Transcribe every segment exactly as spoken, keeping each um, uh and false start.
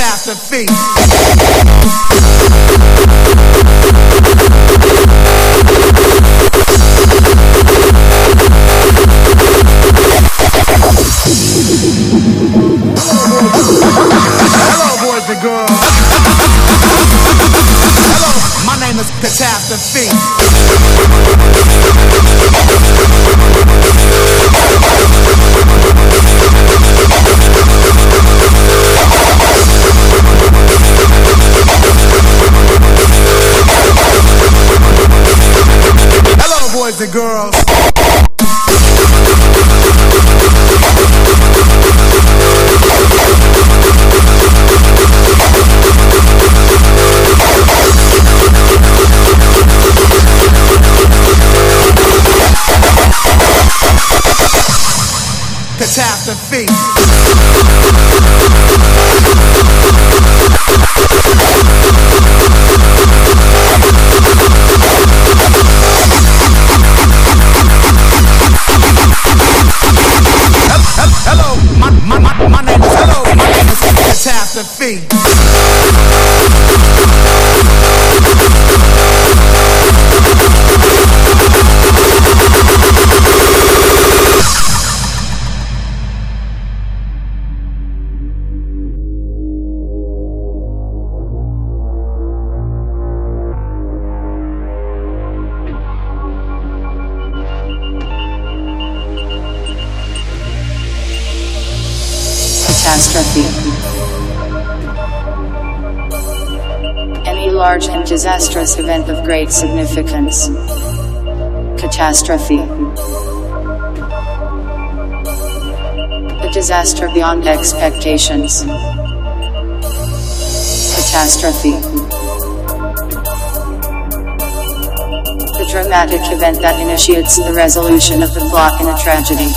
catastrophe. Hello, boys and girls. Hello, my name is Catastrophe. Hello, boys and girls. Catastrophe. Hello, my, my, my, my name is Hello, my name is Catastrophe. Catastrophe. Any large and disastrous event of great significance. Catastrophe. A disaster beyond expectations. Catastrophe. The dramatic event that initiates the resolution of the plot in a tragedy.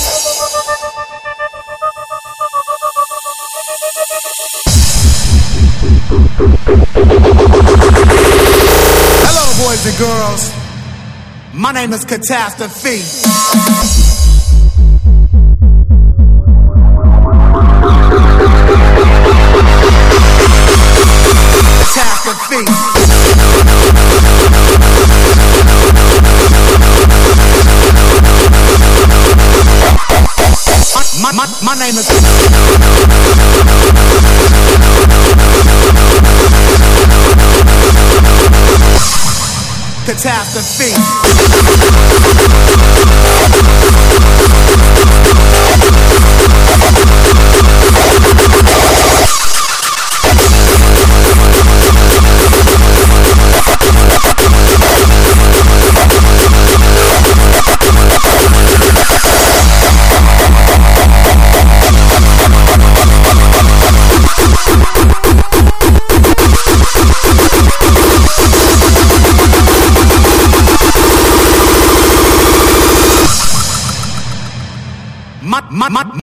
Hello, boys and girls. My name is Catastrophe. Catastrophe. My, my, my name is Catastrophe. My, my, my